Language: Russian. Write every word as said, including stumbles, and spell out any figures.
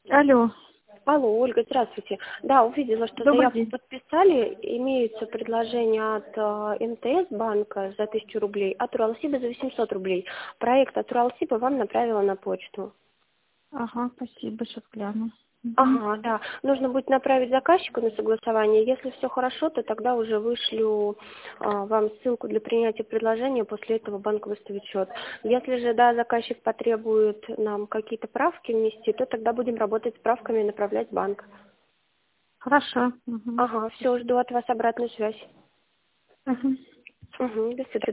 Алло, Алло, Ольга, здравствуйте. Да, увидела, что добрый заявку день. подписали. Имеются предложения от э, МТС банка за тысячу рублей, от Уралсиба за восемьсот рублей. Проект от Уралсиба вам направила на почту. Ага, спасибо, сейчас гляну. Мгм. Ага, да. Нужно будет направить заказчику на согласование. Если все хорошо, то тогда уже вышлю а, вам ссылку для принятия предложения. После этого банк выставит счет. Если же, да, заказчик потребует нам какие-то правки внести, то тогда будем работать с правками и направлять в банк. Хорошо. Мгм. Ага, все, жду от вас обратную связь. Мгм. Угу, до свидания.